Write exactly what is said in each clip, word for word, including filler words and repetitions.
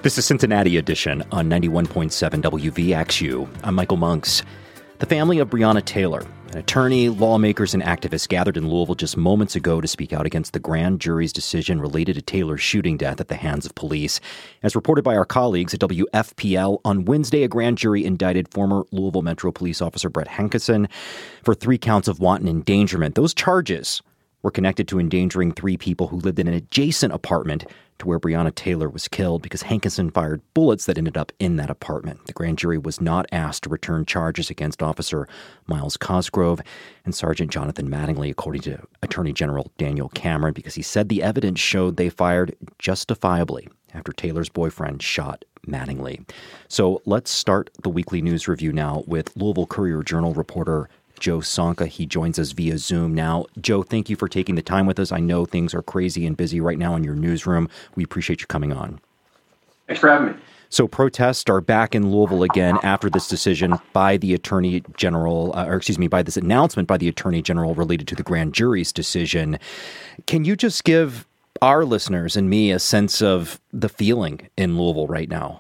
This is Cincinnati Edition on ninety-one point seven W V X U. I'm Michael Monks. The family of Breonna Taylor, an attorney, lawmakers, and activists gathered in Louisville just moments ago to speak out against the grand jury's decision related to Taylor's shooting death at the hands of police. As reported by our colleagues at W F P L, on Wednesday, a grand jury indicted former Louisville Metro Police Officer Brett Hankison for three counts of wanton endangerment. Those charges were connected to endangering three people who lived in an adjacent apartment to where Breonna Taylor was killed because Hankison fired bullets that ended up in that apartment. The grand jury was not asked to return charges against Officer Myles Cosgrove and Sergeant Jonathan Mattingly, according to Attorney General Daniel Cameron, because he said the evidence showed they fired justifiably after Taylor's boyfriend shot Mattingly. So let's start the weekly news review now with Louisville Courier-Journal reporter Joe Sonka. He joins us via Zoom now. Joe, thank you for taking the time with us. I know things are crazy and busy right now in your newsroom. We appreciate you coming on. Thanks for having me. So protests are back in Louisville again after this decision by the Attorney General, uh, or excuse me, by this announcement by the Attorney General related to the grand jury's decision. Can you just give our listeners and me a sense of the feeling in Louisville right now?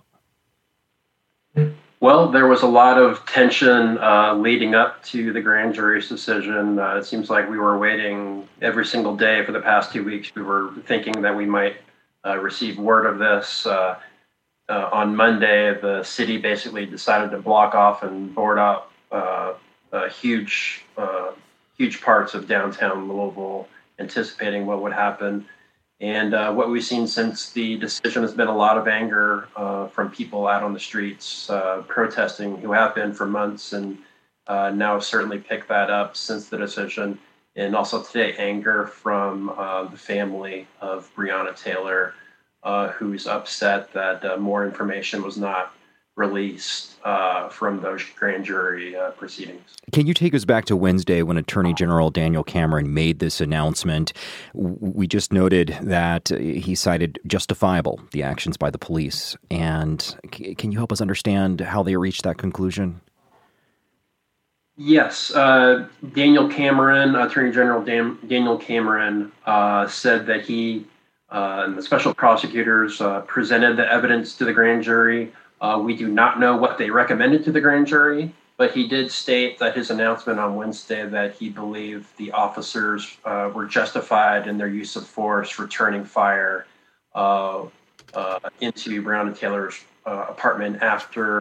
Well, there was a lot of tension uh, leading up to the grand jury's decision. Uh, it seems like we were waiting every single day for the past two weeks. We were thinking that we might uh, receive word of this. Uh, uh, on Monday, the city basically decided to block off and board up uh, uh, huge, uh, huge parts of downtown Louisville, anticipating what would happen. And uh, what we've seen since the decision has been a lot of anger uh, from people out on the streets uh, protesting, who have been for months, and uh, now certainly picked that up since the decision. And also today, anger from uh, the family of Breonna Taylor, uh, who's upset that uh, more information was not released uh, from those grand jury uh, proceedings. Can you take us back to Wednesday when Attorney General Daniel Cameron made this announcement? We just noted that he cited justifiable, the actions by the police. And can you help us understand how they reached that conclusion? Yes. Uh, Daniel Cameron, Attorney General Dan- Daniel Cameron, uh, said that he uh, and the special prosecutors uh, presented the evidence to the grand jury. Uh, we do not know what they recommended to the grand jury, but he did state that his announcement on Wednesday that he believed the officers uh, were justified in their use of force, returning fire uh, uh, into Breonna Taylor's uh, apartment after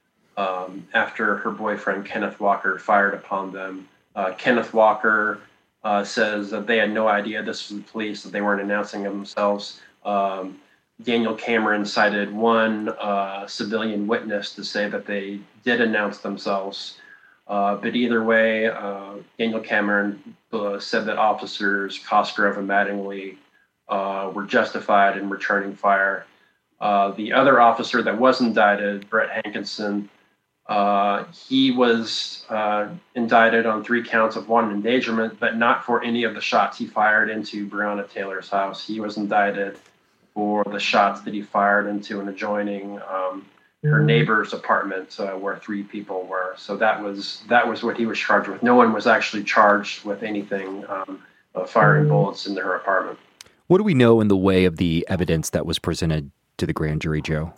um, after her boyfriend, Kenneth Walker, fired upon them. Uh, Kenneth Walker uh, says that they had no idea this was the police, that they weren't announcing themselves. Um, Daniel Cameron cited one uh, civilian witness to say that they did announce themselves. Uh, but either way, uh, Daniel Cameron uh, said that officers Cosgrove and Mattingly uh, were justified in returning fire. Uh, the other officer that was indicted, Brett Hankison, uh, he was uh, indicted on three counts of wanton endangerment, but not for any of the shots he fired into Breonna Taylor's house. He was indicted for the shots that he fired into an adjoining um, her neighbor's apartment uh, where three people were. So that was that was what he was charged with. No one was actually charged with anything um, uh, firing bullets into her apartment. What do we know in the way of the evidence that was presented to the grand jury, Joe?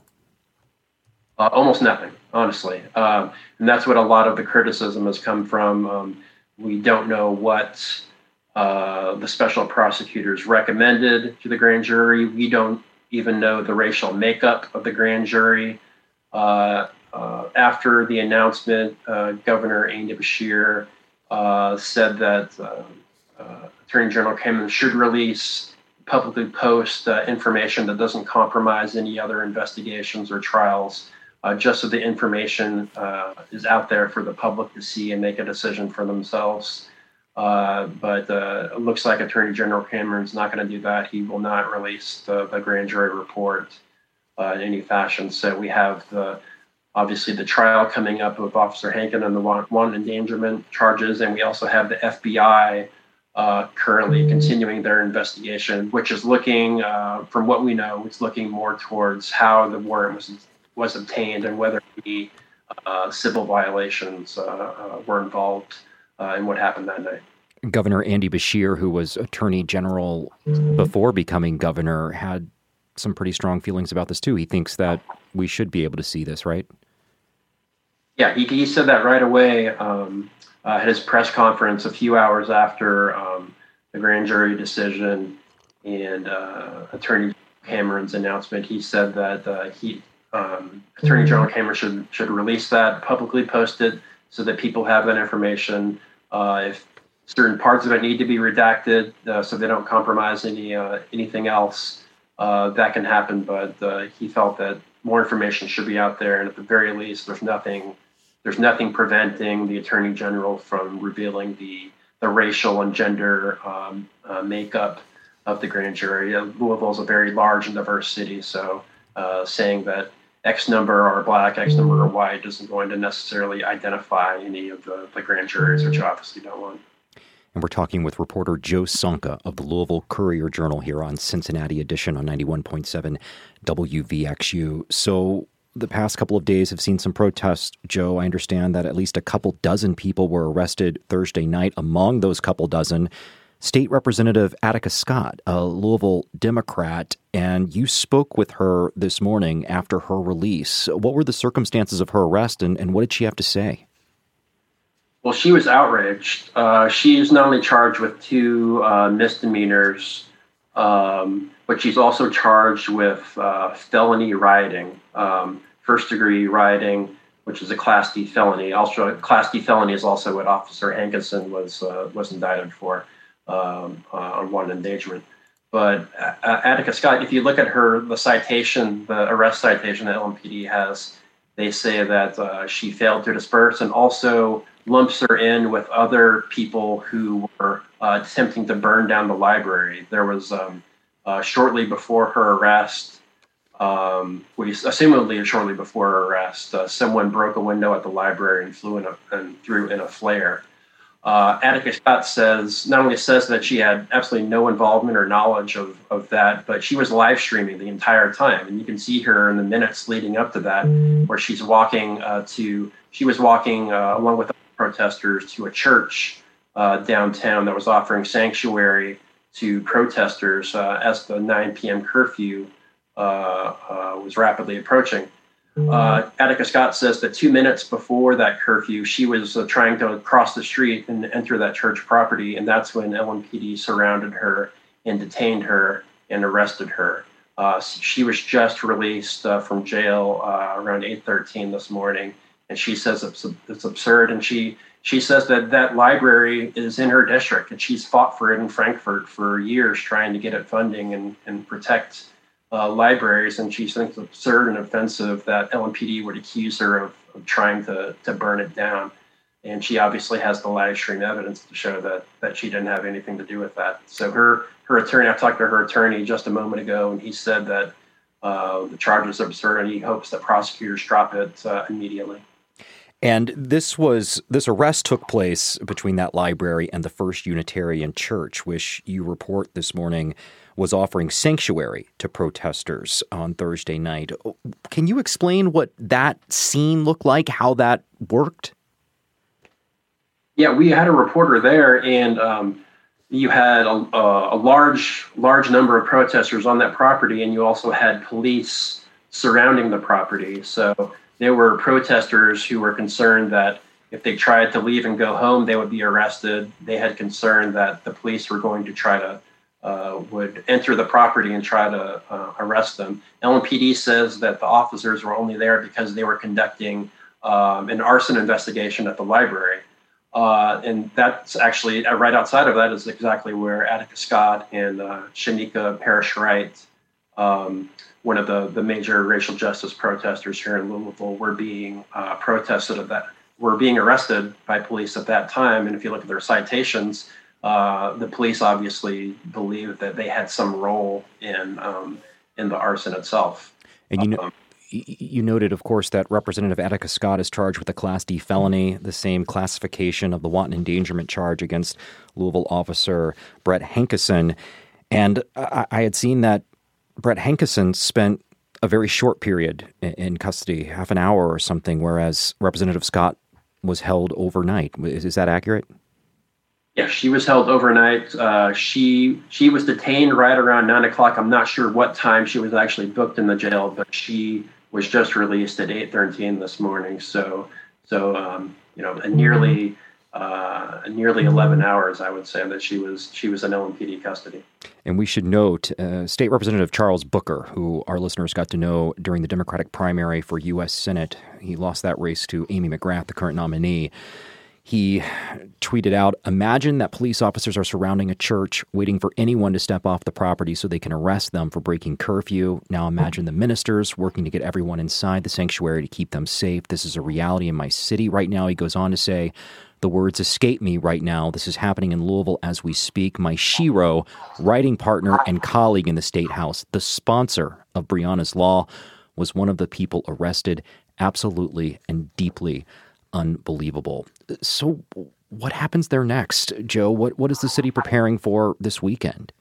Uh, almost nothing, honestly. Um, and that's what a lot of the criticism has come from. Um, we don't know what Uh, the special prosecutors recommended to the grand jury. We don't even know the racial makeup of the grand jury. Uh, uh, after the announcement, uh, Governor Andy Beshear uh, said that uh, uh, Attorney General Cameron should release, publicly post uh, information that doesn't compromise any other investigations or trials, uh, just so the information uh, is out there for the public to see and make a decision for themselves. Uh, but uh, it looks like Attorney General Cameron's not going to do that. He will not release the, the grand jury report uh, in any fashion. So we have the obviously the trial coming up with Officer Hankin and the wanton endangerment charges, and we also have the F B I uh, currently continuing their investigation, which is looking, uh, from what we know, it's looking more towards how the warrant was was obtained and whether the uh, civil violations uh, uh, were involved uh, in what happened that night. Governor Andy Beshear, who was Attorney General before becoming governor, had some pretty strong feelings about this, too. He thinks that we should be able to see this, right? Yeah, he, he said that right away um, uh, at his press conference a few hours after um, the grand jury decision and uh, Attorney Cameron's announcement. He said that uh, he um, Attorney General Cameron should should release that, publicly post it, so that people have that information. Uh, if certain parts of it need to be redacted, uh, so they don't compromise any uh, anything else, uh, that can happen. But uh, he felt that more information should be out there, and at the very least, there's nothing there's nothing preventing the Attorney General from revealing the the racial and gender um, uh, makeup of the grand jury. Uh, Louisville is a very large and diverse city, so uh, saying that X number are black, X number are white isn't going to necessarily identify any of the, the grand juries, which you obviously don't want. And we're talking with reporter Joe Sonka of the Louisville Courier-Journal here on Cincinnati Edition on ninety-one point seven W V X U. So the past couple of days have seen some protests. Joe, I understand that at least a couple dozen people were arrested Thursday night. Among those couple dozen, State Representative Attica Scott, a Louisville Democrat, and you spoke with her this morning after her release. What were the circumstances of her arrest, and, and what did she have to say? Well, she was outraged. Uh, she is not only charged with two uh, misdemeanors, um, but she's also charged with uh, felony rioting, um, first-degree rioting, which is a Class D felony. Also, a Class D felony is also what Officer Hankinson was uh, was indicted for. Um, uh, on one endangerment. But uh, Attica Scott, if you look at her, the citation, the arrest citation that L M P D has, they say that uh, she failed to disperse and also lumps her in with other people who were uh, attempting to burn down the library. There was um, uh, shortly before her arrest, um, we assumedly shortly before her arrest, uh, someone broke a window at the library and flew in a, and threw in a flare. Uh, Attica Scott says, not only says that she had absolutely no involvement or knowledge of, of that, but she was live streaming the entire time. And you can see her in the minutes leading up to that, where she's walking uh, to, she was walking uh, along with protesters to a church uh, downtown that was offering sanctuary to protesters uh, as the nine p.m. curfew uh, uh, was rapidly approaching. Uh, Attica Scott says that two minutes before that curfew, she was uh, trying to cross the street and enter that church property, and that's when L M P D surrounded her and detained her and arrested her. Uh, she was just released uh, from jail uh, around eight thirteen this morning, and she says it's, it's absurd, and she she says that that library is in her district, and she's fought for it in Frankfort for years, trying to get it funding and, and protect Uh, libraries, and she thinks it's absurd and offensive that L M P D would accuse her of, of trying to, to burn it down. And she obviously has the live stream evidence to show that that she didn't have anything to do with that. So her her attorney, I talked to her attorney just a moment ago, and he said that uh, the charges are absurd, and he hopes that prosecutors drop it uh, immediately. And this was this arrest took place between that library and the First Unitarian Church, which you report this morning was offering sanctuary to protesters on Thursday night. Can you explain what that scene looked like, how that worked? Yeah, we had a reporter there, and um, you had a, a large, large number of protesters on that property, and you also had police surrounding the property. So there were protesters who were concerned that if they tried to leave and go home, they would be arrested. They had concern that the police were going to try to Uh, would enter the property and try to uh, arrest them. L M P D says that the officers were only there because they were conducting um, an arson investigation at the library. Uh, and that's actually, uh, right outside of that is exactly where Attica Scott and uh, Shanika Parrish-Wright, um, one of the, the major racial justice protesters here in Louisville, were being uh, protested at that, were being arrested by police at that time. And if you look at their citations, Uh, the police obviously believed that they had some role in um, in the arson itself. And you know, um, you noted, of course, that Representative Attica Scott is charged with a Class D felony, the same classification of the wanton endangerment charge against Louisville officer Brett Hankison. And I, I had seen that Brett Hankison spent a very short period in, in custody, half an hour or something, whereas Representative Scott was held overnight. Is, is that accurate? Yeah, she was held overnight. Uh, she she was detained right around nine o'clock. I'm not sure what time she was actually booked in the jail, but she was just released at eight thirteen this morning. So so um, you know, a nearly uh, nearly eleven hours, I would say, that she was she was in L M P D custody. And we should note, uh, State Representative Charles Booker, who our listeners got to know during the Democratic primary for U S Senate, he lost that race to Amy McGrath, the current nominee. He tweeted out, "Imagine that police officers are surrounding a church, waiting for anyone to step off the property so they can arrest them for breaking curfew. Now imagine the ministers working to get everyone inside the sanctuary to keep them safe. This is a reality in my city right now." He goes on to say, "The words escape me right now. This is happening in Louisville as we speak. My shero, writing partner, and colleague in the State House, the sponsor of Breonna's Law, was one of the people arrested. Absolutely and deeply unbelievable." So what happens there next, Joe? What what is the city preparing for this weekend?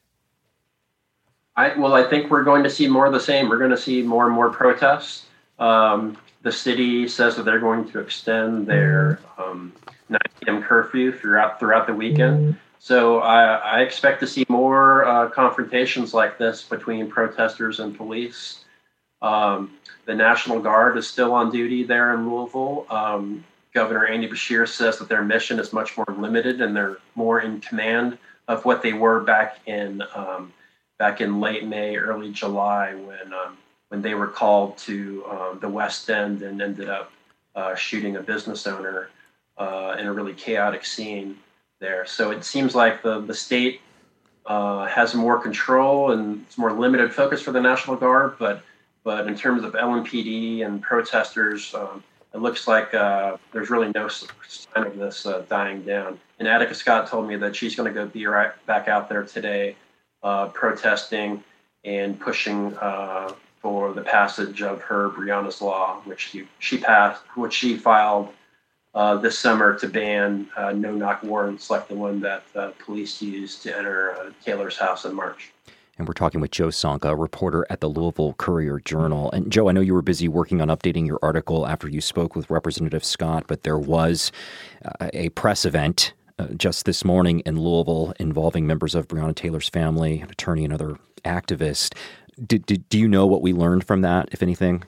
I, well, I think we're going to see more of the same. We're going to see more and more protests. Um, the city says that they're going to extend their um, nine p.m. curfew throughout throughout the weekend. So I, I expect to see more uh, confrontations like this between protesters and police. Um, the National Guard is still on duty there in Louisville. Um, Governor Andy Beshear says that their mission is much more limited and they're more in command of what they were back in um, back in late May, early July, when um, when they were called to um, the West End and ended up uh, shooting a business owner uh, in a really chaotic scene there. So it seems like the the state uh, has more control and it's more limited focus for the National Guard, but but in terms of L M P D and protesters, um, it looks like uh, there's really no sign of this uh, dying down. And Attica Scott told me that she's going to go be right back out there today, uh, protesting and pushing uh, for the passage of her Breonna's Law, which she, she passed, which she filed uh, this summer to ban uh, no-knock warrants like the one that uh, police used to enter uh, Taylor's house in March. And we're talking with Joe Sonka, a reporter at the Louisville Courier-Journal. And Joe, I know you were busy working on updating your article after you spoke with Representative Scott, but there was uh, a press event uh, just this morning in Louisville involving members of Breonna Taylor's family, an attorney, and other activists. Did, did, do you know what we learned from that, if anything?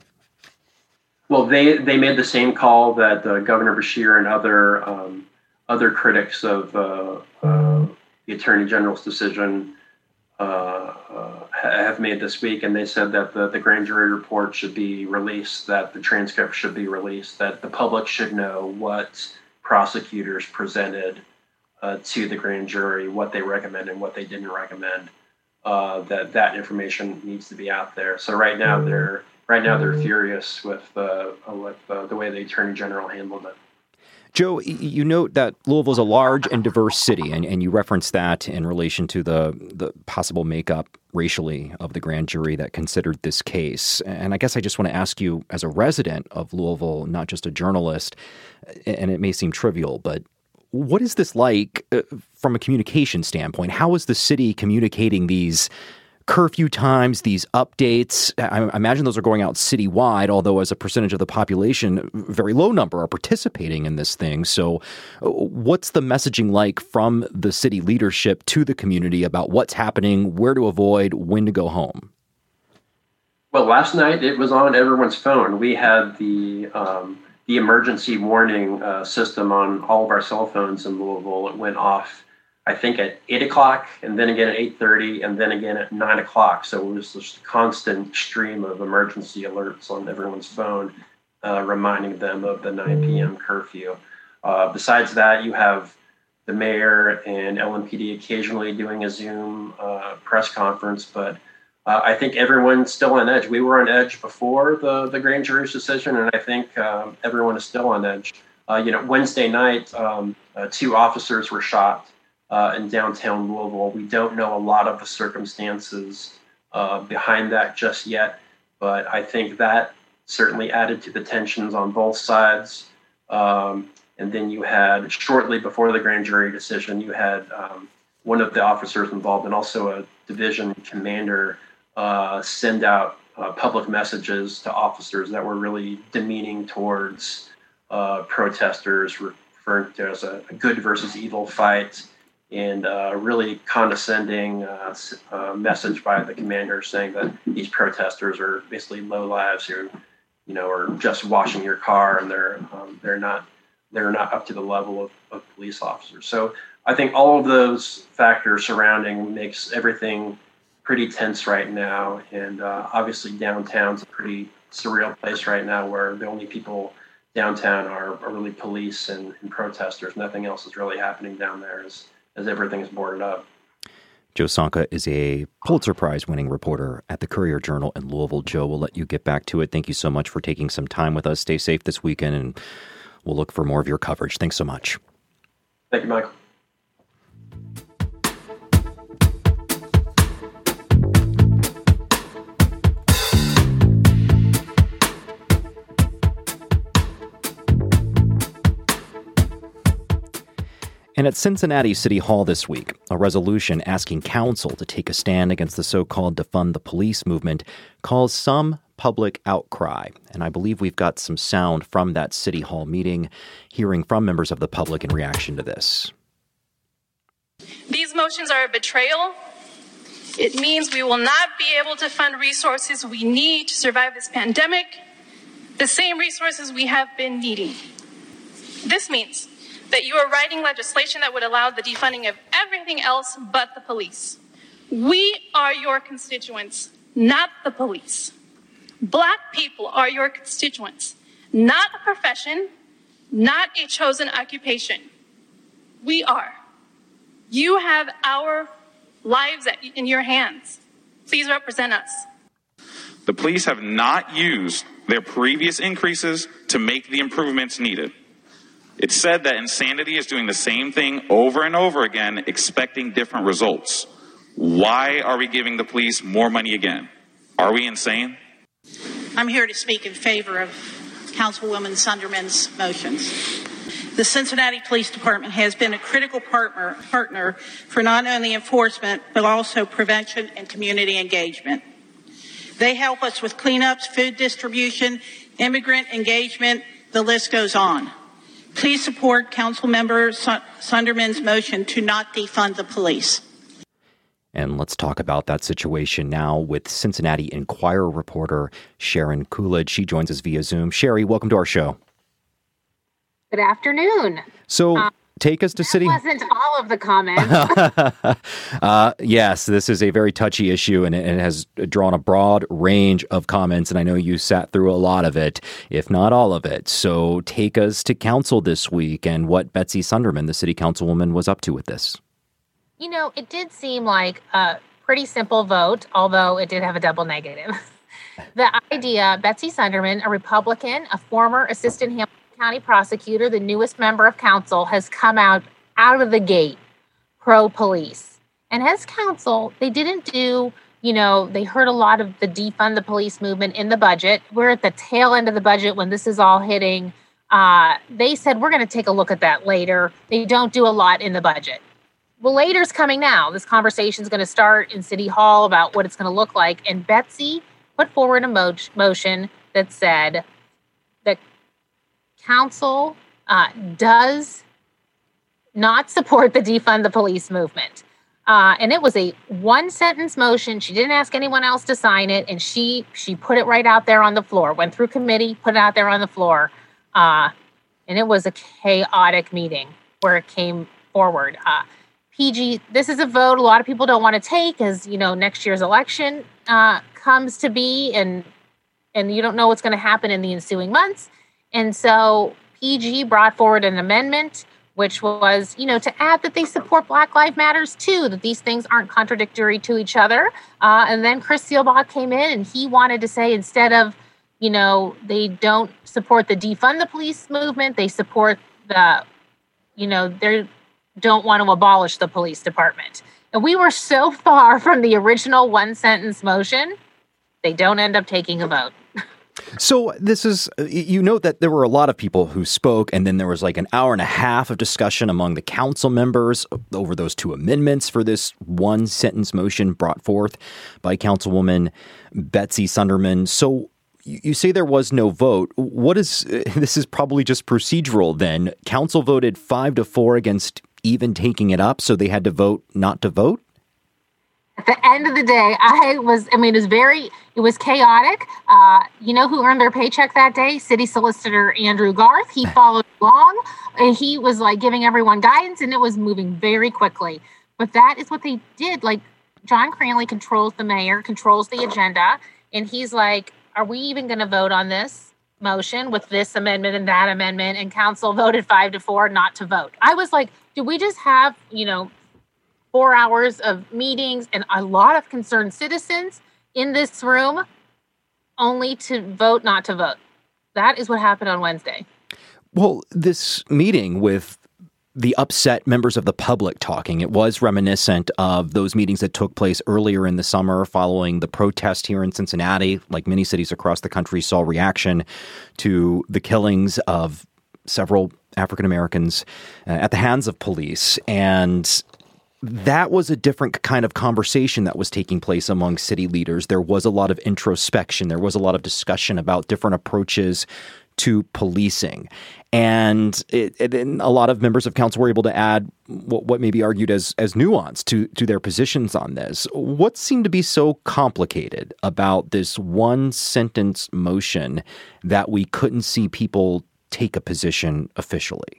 Well, they, they made the same call that uh, Governor Beshear and other um, other critics of uh, uh, the Attorney General's decision Uh, uh, have made this week, and they said that the, the grand jury report should be released, that the transcript should be released, that the public should know what prosecutors presented uh, to the grand jury, what they recommend and what they didn't recommend. Uh, that that information needs to be out there. So right now they're right now they're furious with uh, with uh, the way the Attorney General handled it. Joe, you note that Louisville is a large and diverse city, and, and you reference that in relation to the, the possible makeup racially of the grand jury that considered this case. And I guess I just want to ask you, as a resident of Louisville, not just a journalist, and it may seem trivial, but what is this like uh, from a communication standpoint? How is the city communicating these curfew times, these updates? I imagine those are going out citywide, although as a percentage of the population, a very low number are participating in this thing. So what's the messaging like from the city leadership to the community about what's happening, where to avoid, when to go home? Well, last night it was on everyone's phone. We had the um, the emergency warning uh, system on all of our cell phones in Louisville. It went off, I think, at eight o'clock, and then again at eight thirty, and then again at nine o'clock. So it was this constant stream of emergency alerts on everyone's phone, uh, reminding them of the nine p.m. curfew. Uh, besides that, you have the mayor and L M P D occasionally doing a Zoom uh, press conference, but uh, I think everyone's still on edge. We were on edge before the, the grand jury's decision, and I think um, everyone is still on edge. Uh, you know, Wednesday night, um, uh, two officers were shot Uh, in downtown Louisville. We don't know a lot of the circumstances uh, behind that just yet, but I think that certainly added to the tensions on both sides. Um, and then you had, shortly before the grand jury decision, you had um, one of the officers involved and also a division commander uh, send out uh, public messages to officers that were really demeaning towards uh, protesters, referring to as a, a good versus evil fight. and uh, really condescending uh, uh, message by the commander saying that these protesters are basically lowlives who, you know, are just washing your car and they're um, they're not they're not up to the level of, of police officers. So I think all of those factors surrounding makes everything pretty tense right now, and uh, obviously downtown's a pretty surreal place right now where the only people downtown are, are really police and, and protesters. Nothing else is really happening down there as, as everything is boarded up. Joe Sonka is a Pulitzer Prize winning reporter at the Courier-Journal in Louisville. Joe, we'll let you get back to it. Thank you so much for taking some time with us. Stay safe this weekend, and we'll look for more of your coverage. Thanks so much. Thank you, Michael. And at Cincinnati City Hall this week, a resolution asking council to take a stand against the so-called defund the police movement caused some public outcry. And I believe we've got some sound from that City Hall meeting, hearing from members of the public in reaction to this. These motions are a betrayal. It means we will not be able to fund resources we need to survive this pandemic, the same resources we have been needing. This means that you are writing legislation that would allow the defunding of everything else but the police. We are your constituents, not the police. Black people are your constituents, not a profession, not a chosen occupation. We are. You have our lives in your hands. Please represent us. The police have not used their previous increases to make the improvements needed. It's said that insanity is doing the same thing over and over again, expecting different results. Why are we giving the police more money again? Are we insane? I'm here to speak in favor of Councilwoman Sunderman's motions. The Cincinnati Police Department has been a critical partner, partner for not only enforcement, but also prevention and community engagement. They help us with cleanups, food distribution, immigrant engagement, the list goes on. Please support Councilmember Sunderman's motion to not defund the police. And let's talk about that situation now with Cincinnati Enquirer reporter Sharon Coolidge. She joins us via Zoom. Sherry, welcome to our show. Good afternoon. So um, take us to that City... wasn't all of the comments. uh, yes, this is a very touchy issue, and it has drawn a broad range of comments, and I know you sat through a lot of it, if not all of it. So take us to council this week and what Betsy Sunderman, the city councilwoman, was up to with this. You know, it did seem like a pretty simple vote, although it did have a double negative. The idea, Betsy Sunderman, a Republican, a former assistant Hamilton County prosecutor, the newest member of council, has come out out of the gate pro-police. And as council, they didn't do, you know, they heard a lot of the defund the police movement in the budget. We're at the tail end of the budget when this is all hitting. Uh, they said, we're going to take a look at that later. They don't do a lot in the budget. Well, later's coming now. This conversation is going to start in City Hall about what it's going to look like. And Betsy put forward a mo- motion that said that council uh, does not support the defund the police movement. Uh, and it was a one-sentence motion. She didn't ask anyone else to sign it, and she she put it right out there on the floor. Went through committee, put it out there on the floor. Uh, and it was a chaotic meeting where it came forward. Uh, P G, this is a vote a lot of people don't want to take as, you know, next year's election uh, comes to be, and and you don't know what's going to happen in the ensuing months. And so P G brought forward an amendment, which was, you know, to add that they support Black Lives Matters too, that these things aren't contradictory to each other. Uh, and then Chris Seelbach came in and he wanted to say, instead of, you know, they don't support the defund the police movement, they support the, you know, they don't want to abolish the police department. And we were so far from the original one sentence motion, they don't end up taking a vote. So this is, you note that there were a lot of people who spoke, and then there was like an hour and a half of discussion among the council members over those two amendments for this one sentence motion brought forth by Councilwoman Betsy Sunderman. So you say there was no vote. What is, this is probably just procedural then. Council voted five to four against even taking it up, so they had to vote not to vote? At the end of the day, I was, I mean, it was very, it was chaotic. Uh, you know who earned their paycheck that day? City Solicitor Andrew Garth. He followed along, and he was like giving everyone guidance, and it was moving very quickly. But that is what they did. Like, John Cranley controls the mayor, controls the agenda, and he's like, are we even going to vote on this motion with this amendment and that amendment? And council voted five to four not to vote. I was like, did we just have, you know, four hours of meetings and a lot of concerned citizens in this room only to vote not to vote? That is what happened on Wednesday. Well, this meeting with the upset members of the public talking, it was reminiscent of those meetings that took place earlier in the summer following the protest here in Cincinnati. Like many cities across the country, saw reaction to the killings of several African Americans uh, at the hands of police. And that was a different kind of conversation that was taking place among city leaders. There was a lot of introspection. There was a lot of discussion about different approaches to policing. And, it, it, and a lot of members of council were able to add what, what may be argued as, as nuance to, to their positions on this. What seemed to be so complicated about this one sentence motion that we couldn't see people take a position officially?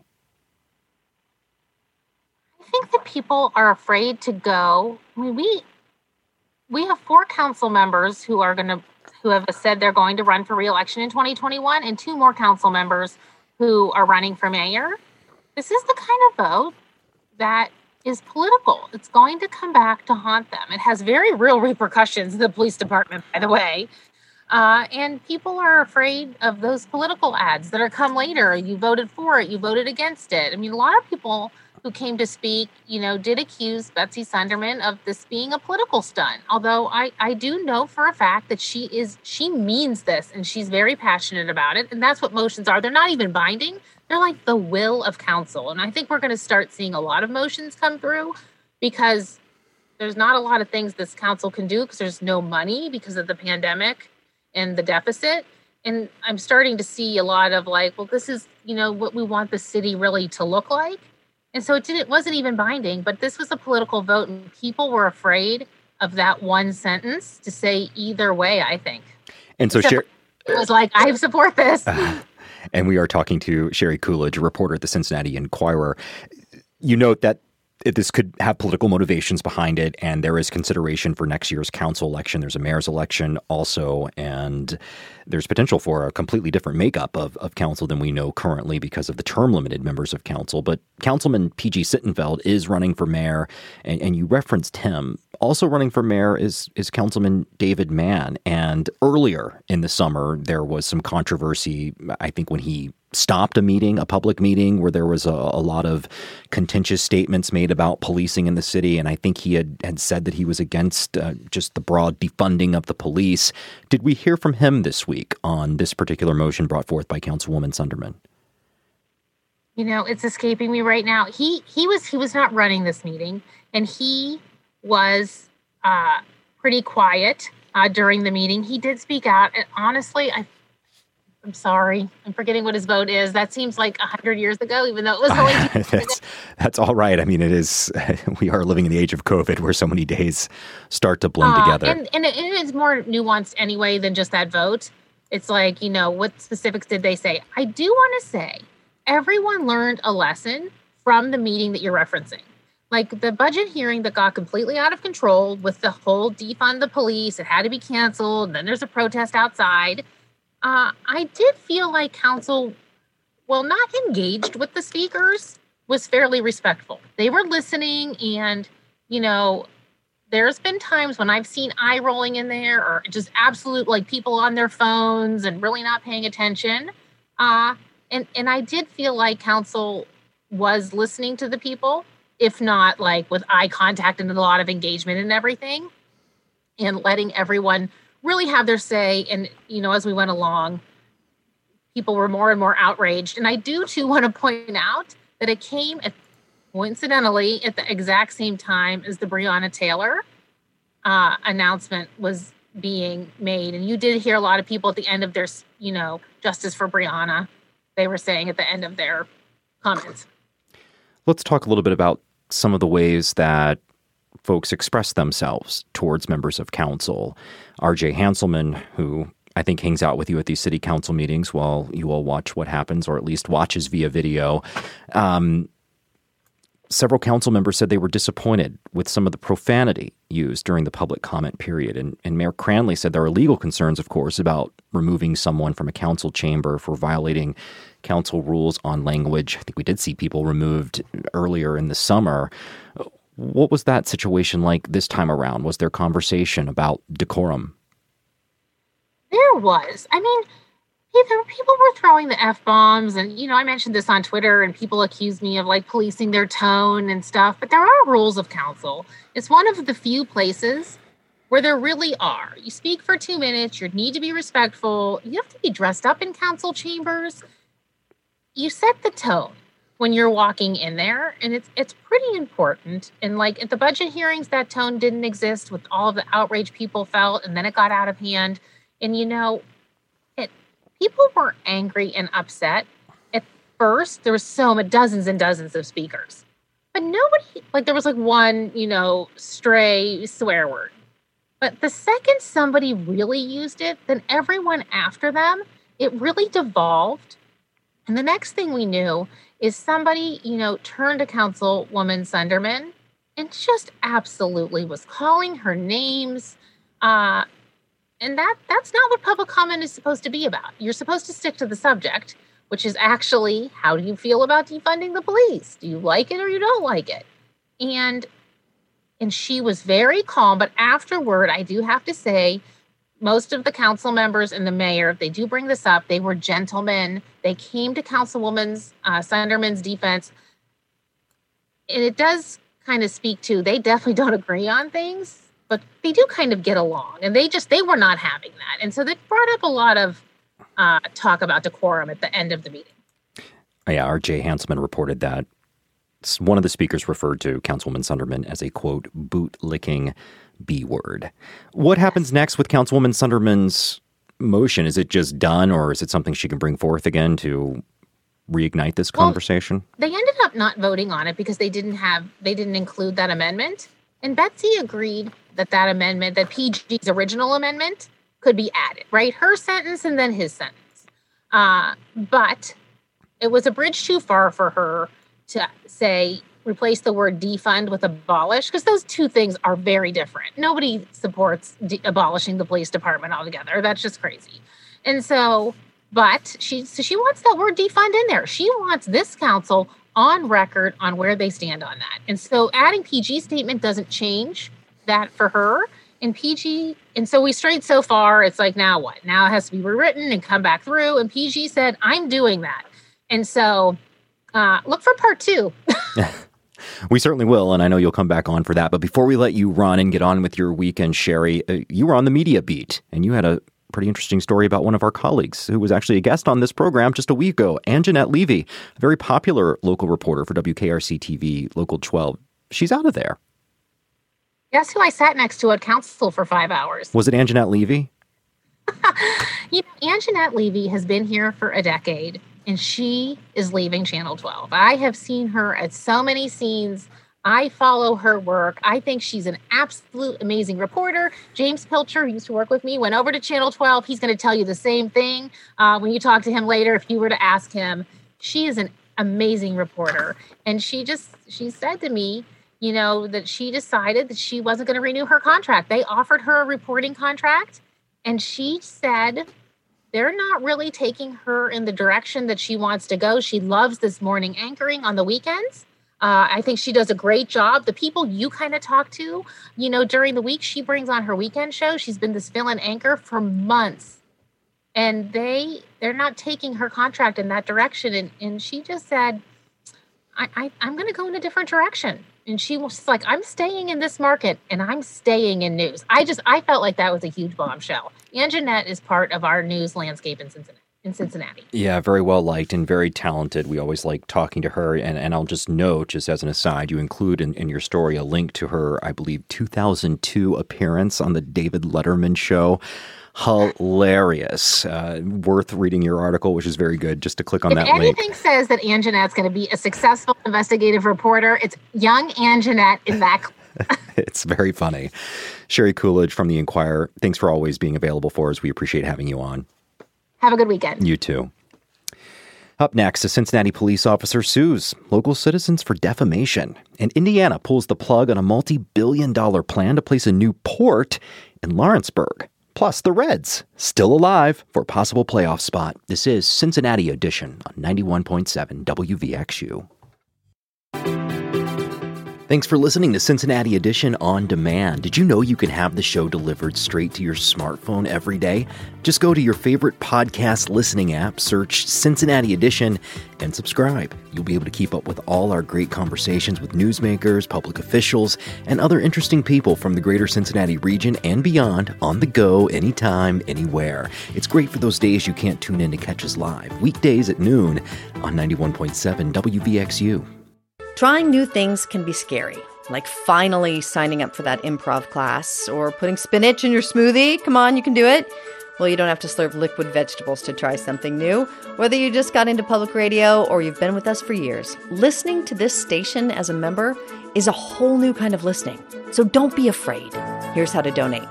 I think that people are afraid to go. I mean, we we have four council members who are going to who have said they're going to run for re-election in twenty twenty-one, and two more council members who are running for mayor. This is the kind of vote that is political. It's going to come back to haunt them. It has very real repercussions in the police department, by the way. Uh, and people are afraid of those political ads that are come later. You voted for it. You voted against it. I mean, a lot of people who came to speak, you know, did accuse Betsy Sunderman of this being a political stunt. Although I, I do know for a fact that she is, she means this and she's very passionate about it. And that's what motions are. They're not even binding. They're like the will of council. And I think we're going to start seeing a lot of motions come through because there's not a lot of things this council can do because there's no money because of the pandemic and the deficit. And I'm starting to see a lot of like, well, this is, you know, what we want the city really to look like. And so it didn't, it wasn't even binding, but this was a political vote and people were afraid of that one sentence to say either way, I think. And so Sher- it was like, I support this. Uh, and we are talking to Sherry Coolidge, a reporter at the Cincinnati Enquirer. You note that this could have political motivations behind it, and there is consideration for next year's council election. There's a mayor's election also, and there's potential for a completely different makeup of, of council than we know currently because of the term-limited members of council. But Councilman P G Sittenfeld is running for mayor, and, and you referenced him. Also running for mayor is, is Councilman David Mann. And earlier in the summer, there was some controversy, I think, when he stopped a meeting, a public meeting, where there was a, a lot of contentious statements made about policing in the city. And I think he had, had said that he was against uh, just the broad defunding of the police. Did we hear from him this week on this particular motion brought forth by Councilwoman Sunderman? You know, it's escaping me right now. He he was he was not running this meeting, and he was uh, pretty quiet uh, during the meeting. He did speak out, and honestly, I I'm sorry. I'm forgetting what his vote is. That seems like one hundred years ago, even though it was only two years that's, that's all right. I mean, it is, we are living in the age of COVID where so many days start to blend uh, together. And, and it, it is more nuanced anyway than just that vote. It's like, you know, what specifics did they say? I do want to say everyone learned a lesson from the meeting that you're referencing. Like the budget hearing that got completely out of control with the whole defund the police, it had to be canceled. And then there's a protest outside. Uh, I did feel like council, well, not engaged with the speakers, was fairly respectful. They were listening and, you know, there's been times when I've seen eye rolling in there or just absolute like people on their phones and really not paying attention. Uh, and, and I did feel like council was listening to the people, if not like with eye contact and a lot of engagement and everything, and letting everyone really have their say. And, you know, as we went along, people were more and more outraged. And I do, too, want to point out that it came, at, coincidentally, at the exact same time as the Breonna Taylor uh, announcement was being made. And you did hear a lot of people at the end of their, you know, Justice for Breonna, they were saying at the end of their comments. Let's talk a little bit about some of the ways that folks express themselves towards members of council. R J Hanselman, who I think hangs out with you at these city council meetings while you all watch what happens, or at least watches via video. Um, several council members said they were disappointed with some of the profanity used during the public comment period. And, and Mayor Cranley said there are legal concerns, of course, about removing someone from a council chamber for violating council rules on language. I think we did see people removed earlier in the summer. What was that situation like this time around? Was there conversation about decorum? There was. I mean, people were throwing the F-bombs, and, you know, I mentioned this on Twitter, and people accused me of, like, policing their tone and stuff, but there are rules of council. It's one of the few places where there really are. You speak for two minutes, you need to be respectful, you have to be dressed up in council chambers. You set the tone when you're walking in there, and it's it's pretty important. And, like, at the budget hearings, that tone didn't exist with all of the outrage people felt, and then it got out of hand. And, you know, it, people were angry and upset. At first, there were so many, dozens and dozens of speakers. But nobody, like, there was, like, one, you know, stray swear word. But the second somebody really used it, then everyone after them, it really devolved. And the next thing we knew is somebody, you know, turned to Councilwoman Sunderman and just absolutely was calling her names. Uh, and that that's not what public comment is supposed to be about. You're supposed to stick to the subject, which is actually, how do you feel about defunding the police? Do you like it or you don't like it? And and she was very calm. But afterward, I do have to say, most of the council members and the mayor, they do bring this up. They were gentlemen. They came to Councilwoman uh, Sunderman's defense. And it does kind of speak to, they definitely don't agree on things, but they do kind of get along. And they just, they were not having that. And so they brought up a lot of uh, talk about decorum at the end of the meeting. Yeah, R J Hanselman reported that one of the speakers referred to Councilwoman Sunderman as a, quote, boot-licking B-word. What happens next with Councilwoman Sunderman's motion? Is it just done, or is it something she can bring forth again to reignite this conversation? Well, they ended up not voting on it because they didn't have, they didn't include that amendment. And Betsy agreed that that amendment, that P G's original amendment, could be added, right? Her sentence and then his sentence. Uh, but it was a bridge too far for her to say, replace the word defund with abolish, because those two things are very different. Nobody supports de- abolishing the police department altogether. That's just crazy. And so, but she, so she wants that word defund in there. She wants this council on record on where they stand on that. And so adding P G statement doesn't change that for her. And P G, and so we strayed so far, it's like, now what? Now it has to be rewritten and come back through. And P G said, I'm doing that. And so uh, look for part two. We certainly will, and I know you'll come back on for that. But before we let you run and get on with your weekend, Sherry, uh, you were on the media beat, and you had a pretty interesting story about one of our colleagues who was actually a guest on this program just a week ago, Anjanette Levy, a very popular local reporter for W K R C T V, Local twelve. She's out of there. Guess who I sat next to at council for five hours? Was it Anjanette Levy? You know, Anjanette Levy has been here for a decade. And she is leaving Channel twelve. I have seen her at so many scenes. I follow her work. I think she's an absolute amazing reporter. James Pilcher, who used to work with me, went over to Channel twelve. He's going to tell you the same thing uh, when you talk to him later. If you were to ask him, she is an amazing reporter. And she just, she said to me, you know, that she decided that she wasn't going to renew her contract. They offered her a reporting contract, and she said they're not really taking her in the direction that she wants to go. She loves this morning anchoring on the weekends. Uh, I think she does a great job. The people you kind of talk to, you know, during the week, she brings on her weekend show. She's been this fill-in anchor for months. And they, they're not taking her contract in that direction. And, and she just said, I, I, I'm going to go in a different direction. And she was like, I'm staying in this market and I'm staying in news. I just, I felt like that was a huge bombshell. Anjanette is part of our news landscape in Cincinnati. In Cincinnati. Yeah, very well liked and very talented. We always like talking to her. And, and I'll just note, just as an aside, you include in, in your story a link to her, I believe, two thousand two appearance on the David Letterman show. hilarious. Uh, worth reading your article, which is very good, just to click on if that link. If anything says that Ann Jeanette's going to be a successful investigative reporter, it's young Ann Jeanette in that. It's very funny. Sherry Coolidge from The Inquirer, thanks for always being available for us. We appreciate having you on. Have a good weekend. You too. Up next, a Cincinnati police officer sues local citizens for defamation. And Indiana pulls the plug on a multi-billion dollar plan to place a new port in Lawrenceburg. Plus, the Reds, still alive for a possible playoff spot. This is Cincinnati Edition on ninety-one point seven W V X U. Thanks for listening to Cincinnati Edition On Demand. Did you know you can have the show delivered straight to your smartphone every day? Just go to your favorite podcast listening app, search Cincinnati Edition, and subscribe. You'll be able to keep up with all our great conversations with newsmakers, public officials, and other interesting people from the greater Cincinnati region and beyond on the go, anytime, anywhere. It's great for those days you can't tune in to catch us live, weekdays at noon on ninety-one point seven W V X U. Trying new things can be scary, like finally signing up for that improv class or putting spinach in your smoothie. Come on, you can do it. Well, you don't have to slurp liquid vegetables to try something new. Whether you just got into public radio or you've been with us for years, listening to this station as a member is a whole new kind of listening. So don't be afraid. Here's how to donate.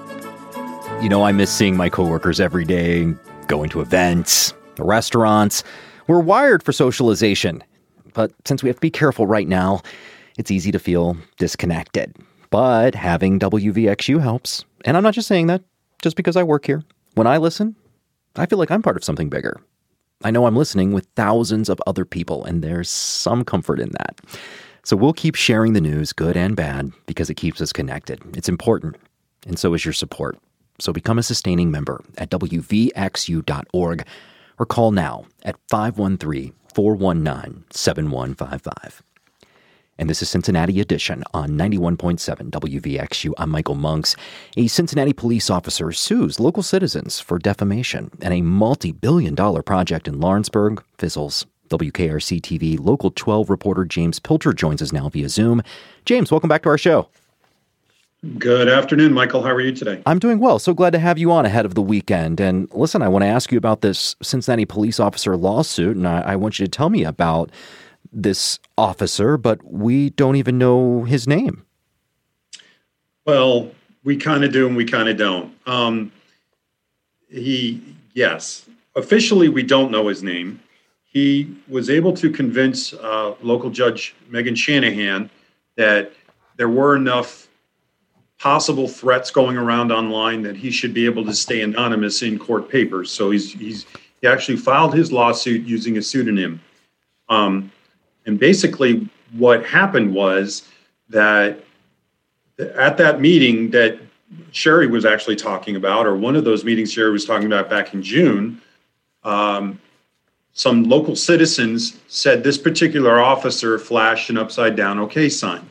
You know, I miss seeing my coworkers every day, going to events, restaurants. We're wired for socialization. But since we have to be careful right now, it's easy to feel disconnected. But having W V X U helps. And I'm not just saying that just because I work here. When I listen, I feel like I'm part of something bigger. I know I'm listening with thousands of other people, and there's some comfort in that. So we'll keep sharing the news, good and bad, because it keeps us connected. It's important, and so is your support. So become a sustaining member at W V X U dot org or call now at five one three, four one nine, seven one five five. And this is Cincinnati Edition on ninety-one point seven W V X U. I'm Michael Monks. A Cincinnati police officer sues local citizens for defamation, and a multi-billion dollar project in Lawrenceburg fizzles. W K R C T V Local twelve reporter James Pilcher joins us now via Zoom. James, welcome back to our show. Good afternoon, Michael. How are you today? I'm doing well. So glad to have you on ahead of the weekend. And listen, I want to ask you about this Cincinnati police officer lawsuit, and I, I want you to tell me about this officer, but we don't even know his name. Well, we kind of do and we kind of don't. Um, he, yes, officially we don't know his name. He was able to convince uh, local judge Megan Shanahan that there were enough possible threats going around online that he should be able to stay anonymous in court papers. So he's he's he actually filed his lawsuit using a pseudonym. Um, and basically what happened was that at that meeting that Sherry was actually talking about, or one of those meetings Sherry was talking about back in June, um, some local citizens said this particular officer flashed an upside down okay sign.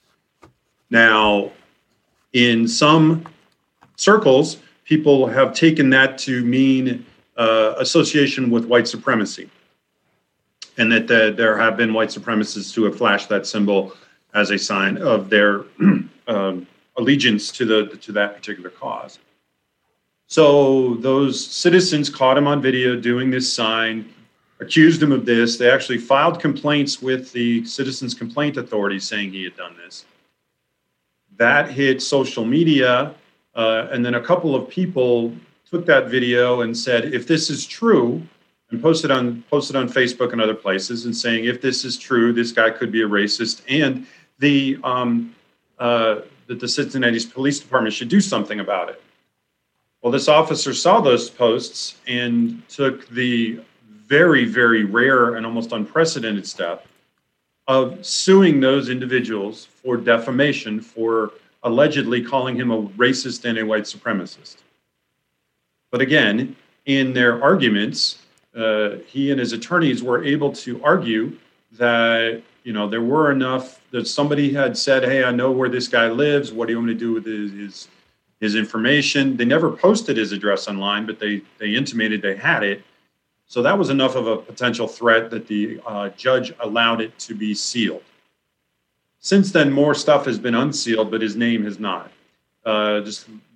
Now, in some circles, people have taken that to mean uh, association with white supremacy, and that the, there have been white supremacists who have flashed that symbol as a sign of their um, allegiance to the to that particular cause. So those citizens caught him on video doing this sign, accused him of this. They actually filed complaints with the Citizens Complaint Authority saying he had done this. That hit social media, uh, and then a couple of people took that video and said, if this is true, and posted on posted on Facebook and other places, and saying, if this is true, this guy could be a racist, and the um, uh, that the Cincinnati Police Department should do something about it. Well, this officer saw those posts and took the very, very rare and almost unprecedented step of suing those individuals for defamation, for allegedly calling him a racist and a white supremacist. But again, in their arguments, uh, he and his attorneys were able to argue that, you know, there were enough, that somebody had said, hey, I know where this guy lives. What do you want me to do with his, his, his information? They never posted his address online, but they, they intimated they had it. So that was enough of a potential threat that the uh, judge allowed it to be sealed. Since then, more stuff has been unsealed, but his name has not. Uh, just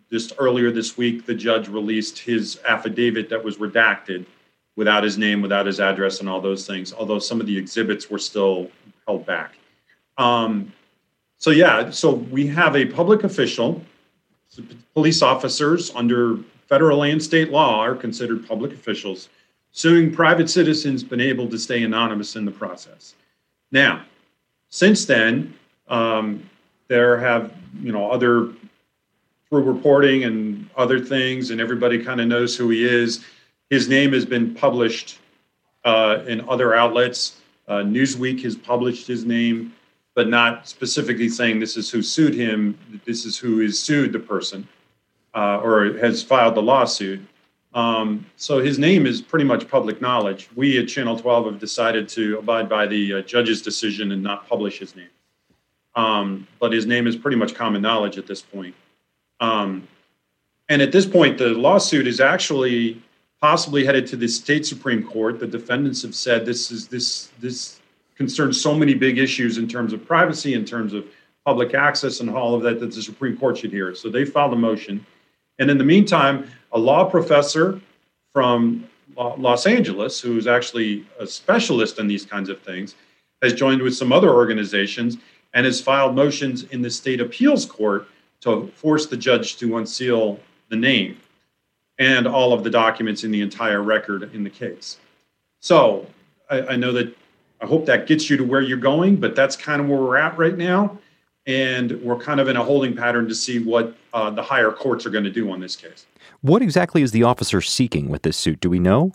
just earlier this week, the judge released his affidavit that was redacted without his name, without his address, and all those things, although some of the exhibits were still held back. Um, so, yeah, so we have a public official. Police officers under federal and state law are considered public officials, suing private citizens, been able to stay anonymous in the process. Now, since then, um, there have, you know, other, through reporting and other things, and everybody kind of knows who he is. His name has been published uh, in other outlets. Uh, Newsweek has published his name, but not specifically saying this is who sued him, this is who has sued the person, uh, or has filed the lawsuit. Um, so his name is pretty much public knowledge. We at Channel twelve have decided to abide by the uh, judge's decision and not publish his name. Um, but his name is pretty much common knowledge at this point. Um, and at this point, the lawsuit is actually possibly headed to the state Supreme Court. The defendants have said this is this this concerns so many big issues in terms of privacy, in terms of public access and all of that, that the Supreme Court should hear it. So they filed a motion. And in the meantime, a law professor from Los Angeles, who's actually a specialist in these kinds of things, has joined with some other organizations and has filed motions in the state appeals court to force the judge to unseal the name and all of the documents in the entire record in the case. So I, I know that, I hope that gets you to where you're going, but that's kind of where we're at right now. And we're kind of in a holding pattern to see what uh, the higher courts are going to do on this case. What exactly is the officer seeking with this suit? Do we know?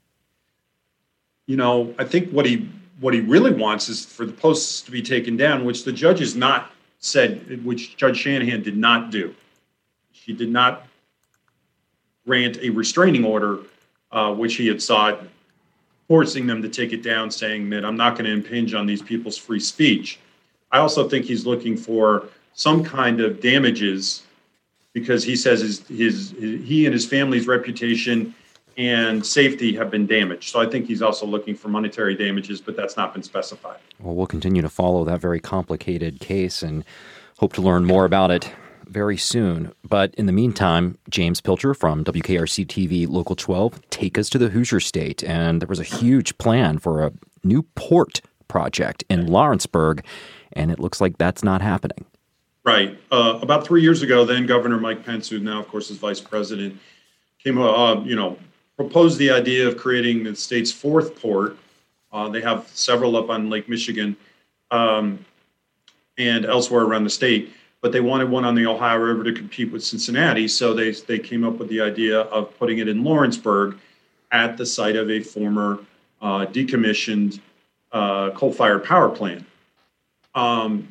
You know, I think what he what he really wants is for the posts to be taken down, which the judge has not said, which Judge Shanahan did not do. She did not grant a restraining order, uh, which he had sought, forcing them to take it down, saying that I'm not going to impinge on these people's free speech. I also think he's looking for some kind of damages because he says his, his, his he and his family's reputation and safety have been damaged. So I think he's also looking for monetary damages, but that's not been specified. Well, we'll continue to follow that very complicated case and hope to learn more about it very soon. But in the meantime, James Pilcher from W K R C T V Local twelve, take us to the Hoosier State. And there was a huge plan for a new port project in Lawrenceburg, and it looks like that's not happening. Right. Uh, about three years ago, then Governor Mike Pence, who now, of course, is vice president, came, uh, you know, proposed the idea of creating the state's fourth port. Uh, they have several up on Lake Michigan um, and elsewhere around the state, but they wanted one on the Ohio River to compete with Cincinnati. So they they came up with the idea of putting it in Lawrenceburg at the site of a former uh, decommissioned uh, coal-fired power plant. Um,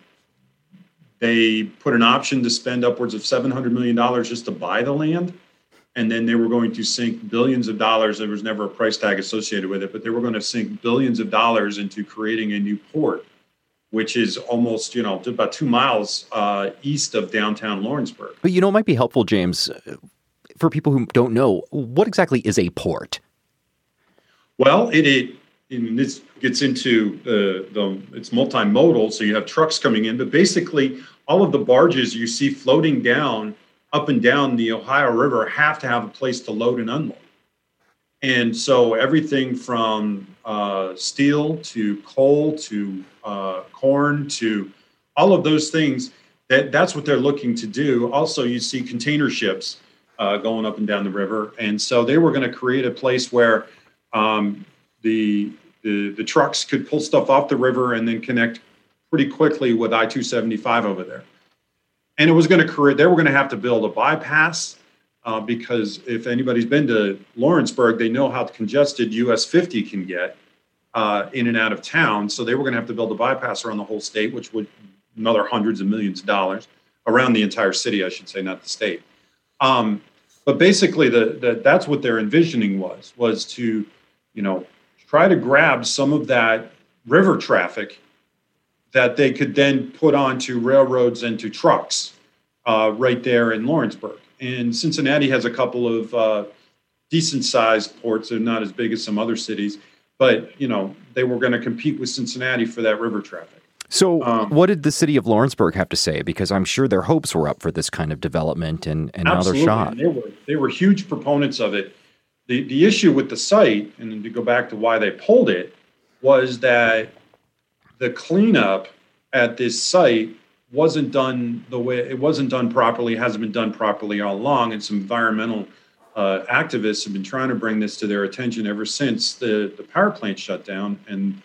they put an option to spend upwards of seven hundred million dollars just to buy the land. And then they were going to sink billions of dollars. There was never a price tag associated with it, but they were going to sink billions of dollars into creating a new port, which is almost, you know, about two miles uh, east of downtown Lawrenceburg. But, you know, it might be helpful, James, for people who don't know, what exactly is a port? Well, it, it and this gets into the, the it's multimodal, so you have trucks coming in, but basically all of the barges you see floating down up and down the Ohio River have to have a place to load and unload. And so everything from uh, steel to coal to uh, corn to all of those things, that, that's what they're looking to do. Also, you see container ships uh, going up and down the river. And so they were going to create a place where um, the, the, the trucks could pull stuff off the river and then connect pretty quickly with I two seventy-five over there. And it was going to create, they were going to have to build a bypass uh, because if anybody's been to Lawrenceburg, they know how congested U S fifty can get uh, in and out of town. So they were going to have to build a bypass around the whole state, which would another hundreds of millions of dollars around the entire city, I should say, not the state. Um, but basically, the, the that's what their envisioning was, was to, you know, try to grab some of that river traffic that they could then put onto railroads and to trucks uh, right there in Lawrenceburg. And Cincinnati has a couple of uh, decent-sized ports. They're not as big as some other cities, but, you know, they were going to compete with Cincinnati for that river traffic. So Um, what did the city of Lawrenceburg have to say? Because I'm sure their hopes were up for this kind of development, and, and now they're Absolutely. shot. And They were, they were huge proponents of it. The, the issue with the site, and then to go back to why they pulled it, was that the cleanup at this site wasn't done the way, it wasn't done properly, hasn't been done properly all along, and some environmental uh, activists have been trying to bring this to their attention ever since the, the power plant shut down. And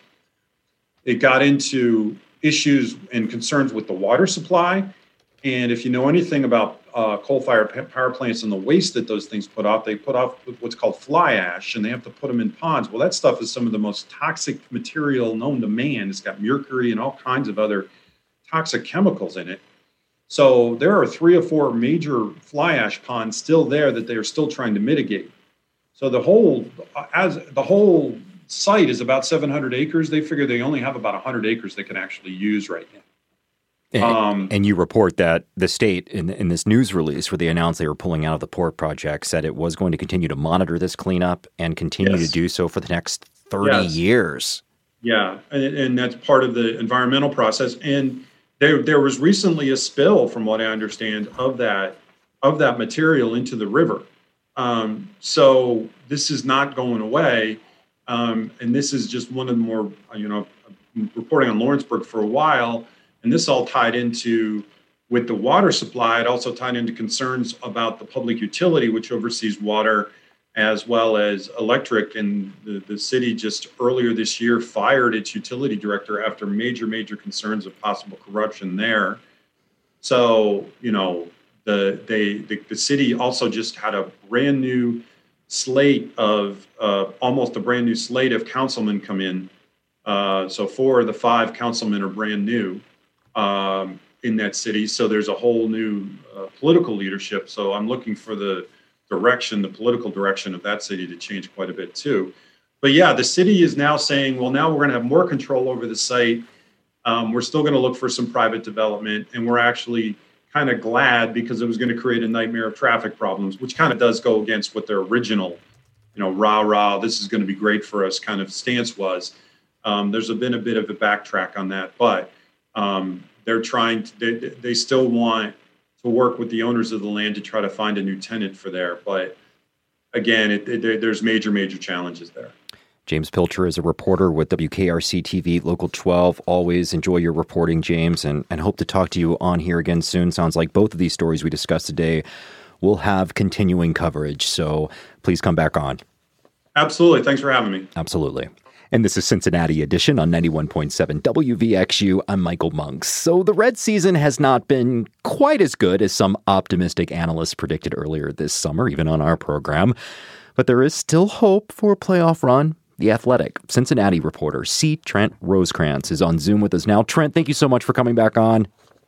it got into issues and concerns with the water supply. And if you know anything about uh, coal-fired power plants and the waste that those things put off, they put off what's called fly ash, and they have to put them in ponds. Well, that stuff is some of the most toxic material known to man. It's got mercury and all kinds of other toxic chemicals in it. So there are three or four major fly ash ponds still there that they are still trying to mitigate. So the whole, as the whole site is about seven hundred acres. They figure they only have about one hundred acres they can actually use right now. And, Um, and you report that the state, in, in this news release where they announced they were pulling out of the port project, said it was going to continue to monitor this cleanup and continue Yes. to do so for the next thirty Yes. years. Yeah, and, and that's part of the environmental process. And there, there was recently a spill, from what I understand, of that of that material into the river. Um, so this is not going away, um, and this is just one of the more, you know, I've been reporting on Lawrenceburg for a while, and this all tied into with the water supply. It also tied into concerns about the public utility, which oversees water as well as electric. And the, the city just earlier this year fired its utility director after major, major concerns of possible corruption there. So, you know, the they the, the city also just had a brand new slate of uh, almost a brand new slate of councilmen come in. Uh, so four of the five councilmen are brand new um, in that city. So there's a whole new uh, political leadership. So I'm looking for the direction, the political direction of that city to change quite a bit too. But yeah, the city is now saying, well, now we're going to have more control over the site. Um, we're still going to look for some private development, and we're actually kind of glad because it was going to create a nightmare of traffic problems, which kind of does go against what their original, you know, rah, rah, this is going to be great for us kind of stance was. Um, there's been a bit of a backtrack on that, but um, they're trying to, they, they still want to work with the owners of the land to try to find a new tenant for there. But again, it, it, there's major, major challenges there. James Pilcher is a reporter with W K R C T V Local twelve. Always enjoy your reporting, James, and, and hope to talk to you on here again soon. Sounds like both of these stories we discussed today will have continuing coverage, so please come back on. Absolutely. Thanks for having me. Absolutely. And this is Cincinnati Edition on ninety-one point seven W V X U. I'm Michael Monks. So the Red season has not been quite as good as some optimistic analysts predicted earlier this summer, even on our program. But there is still hope for a playoff run. The Athletic Cincinnati reporter C. Trent Rosecrans is on Zoom with us now. Trent, thank you so much for coming back on.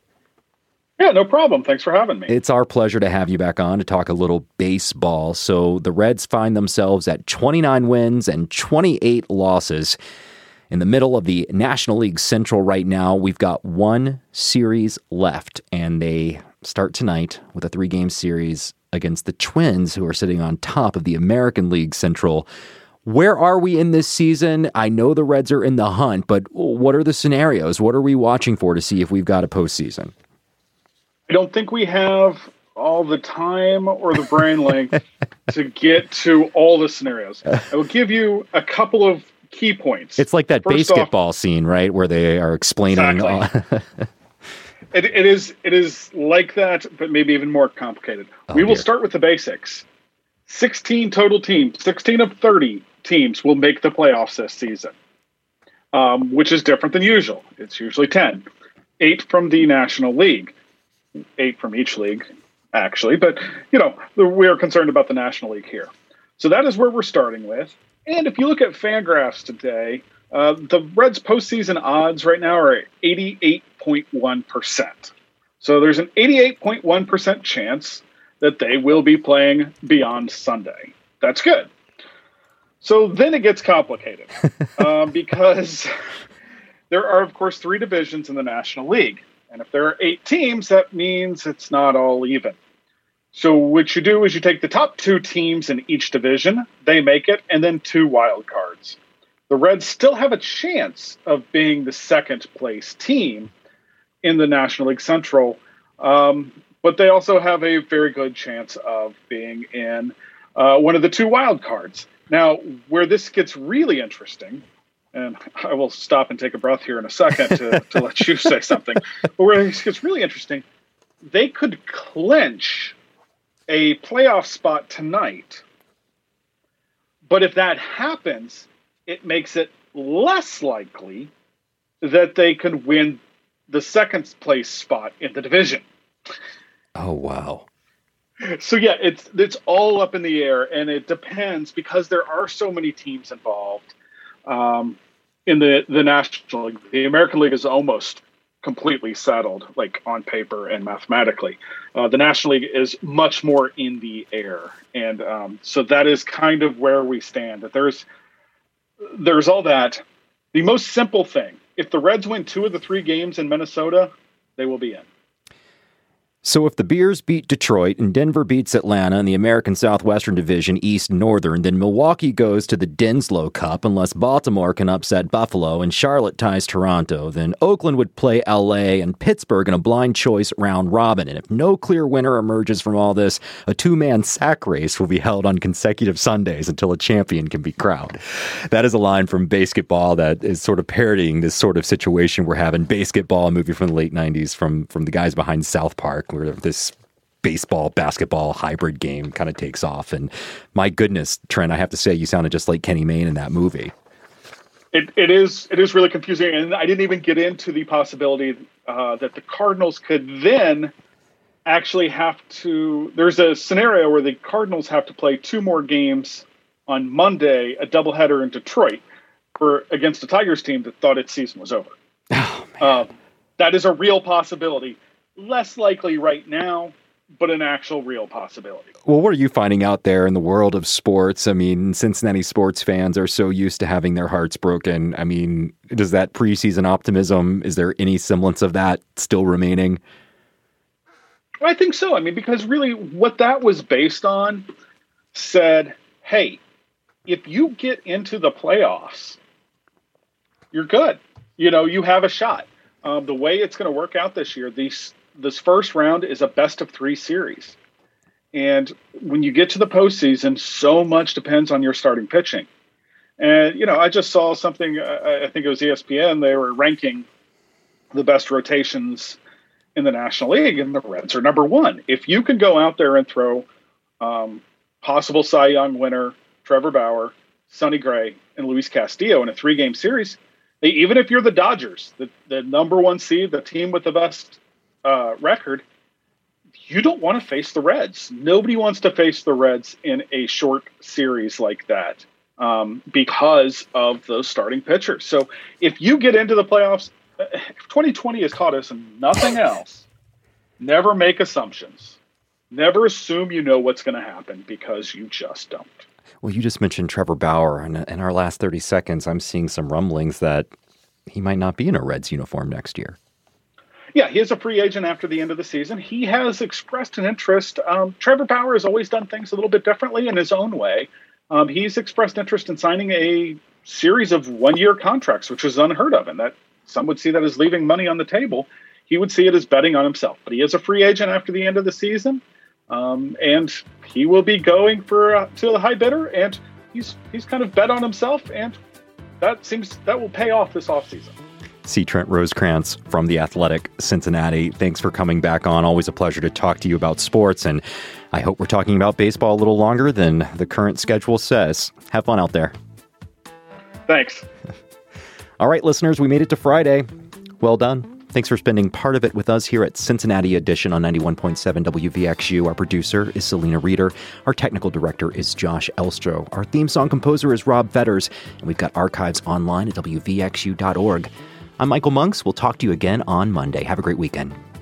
Yeah, no problem. Thanks for having me. It's our pleasure to have you back on to talk a little baseball. So the Reds find themselves at twenty-nine wins and twenty-eight losses. In the middle of the National League Central right now, we've got one series left, and they start tonight with a three-game series against the Twins, who are sitting on top of the American League Central. Where are we in this season? I know the Reds are in the hunt, but what are the scenarios? What are we watching for to see if we've got a postseason? I don't think we have all the time or the brain length to get to all the scenarios. I will give you a couple of key points. It's like that First basketball off, scene, right, where they are explaining. Exactly. it, it is it is like that, but maybe even more complicated. Oh, we will dear. start with the basics. sixteen total teams, sixteen of thirty teams will make the playoffs this season, um, which is different than usual. It's usually ten. Eight from the National League. Eight from each league, actually. But, you know, we are concerned about the National League here. So that is where we're starting with. And if you look at Fangraphs today, uh, the Reds' postseason odds right now are at eighty-eight point one percent. So there's an eighty-eight point one percent chance that they will be playing beyond Sunday. That's good. So then it gets complicated um, because there are, of course, three divisions in the National League. And if there are eight teams, that means it's not all even. So what you do is you take the top two teams in each division, they make it, and then two wild cards. the Reds still have a chance of being the second place team in the National League Central, um, but they also have a very good chance of being in uh, one of the two wild cards. Now, where this gets really interesting, and I will stop and take a breath here in a second to, to let you say something, but where this gets really interesting, they could clinch a playoff spot tonight. But if that happens, it makes it less likely that they can win the second place spot in the division. Oh, wow. So, yeah, it's it's all up in the air, and it depends because there are so many teams involved um, in the, the National League. The American League is almost completely settled, like on paper and mathematically. Uh, the National League is much more in the air. And um, so that is kind of where we stand. That there's there's all that. The most simple thing, if the Reds win two of the three games in Minnesota, they will be in. So if the Bears beat Detroit and Denver beats Atlanta in the American Southwestern Division East Northern, then Milwaukee goes to the Denslow Cup unless Baltimore can upset Buffalo and Charlotte ties Toronto. Then Oakland would play L A and Pittsburgh in a blind choice round robin. And if no clear winner emerges from all this, a two-man sack race will be held on consecutive Sundays until a champion can be crowned. That is a line from Basketball that is sort of parodying this sort of situation we're having. Basketball, a movie from the late nineties from, from the guys behind South Park, where this baseball, basketball hybrid game kind of takes off. And my goodness, Trent, I have to say, you sounded just like Kenny Mayne in that movie. It, it is it is really confusing. And I didn't even get into the possibility uh, that the Cardinals could then actually have to, there's a scenario where the Cardinals have to play two more games on Monday, a doubleheader in Detroit for against a Tigers team that thought its season was over. Oh, man. Uh, that is a real possibility. Less likely right now, but an actual real possibility. Well, what are you finding out there in the world of sports? I mean, Cincinnati sports fans are so used to having their hearts broken. I mean, does that preseason optimism, is there any semblance of that still remaining? I think so. I mean, because really what that was based on said, hey, if you get into the playoffs, you're good. You know, you have a shot. Um, the way it's going to work out this year, these this first round is a best of three series. And when you get to the postseason, so much depends on your starting pitching. And, you know, I just saw something, uh, I think it was E S P N, they were ranking the best rotations in the National League, and the Reds are number one. If you can go out there and throw um, possible Cy Young winner Trevor Bauer, Sonny Gray, and Luis Castillo in a three-game series, even if you're the Dodgers, the, the number one seed, the team with the best uh, record, you don't want to face the Reds. Nobody wants to face the Reds in a short series like that um, because of those starting pitchers. So if you get into the playoffs, twenty twenty has taught us nothing else. Never make assumptions. Never assume you know what's going to happen because you just don't. Well, you just mentioned Trevor Bauer, and in our last thirty seconds, I'm seeing some rumblings that he might not be in a Reds uniform next year. Yeah, he is a free agent after the end of the season. He has expressed an interest. Um, Trevor Bauer has always done things a little bit differently in his own way. Um, he's expressed interest in signing a series of one-year contracts, which is unheard of, and that some would see that as leaving money on the table. He would see it as betting on himself. But he is a free agent after the end of the season. Um, and he will be going for uh, to the high bidder, and he's he's kind of bet on himself, and that seems that will pay off this offseason. C. Trent Rosecrans from The Athletic, Cincinnati. Thanks for coming back on. Always a pleasure to talk to you about sports, and I hope we're talking about baseball a little longer than the current schedule says. Have fun out there. Thanks. All right, listeners, we made it to Friday. Well done. Thanks for spending part of it with us here at Cincinnati Edition on ninety-one point seven W V X U. Our producer is Selena Reeder. Our technical director is Josh Elstro. Our theme song composer is Rob Fetters. And we've got archives online at W V X U dot org. I'm Michael Monks. We'll talk to you again on Monday. Have a great weekend.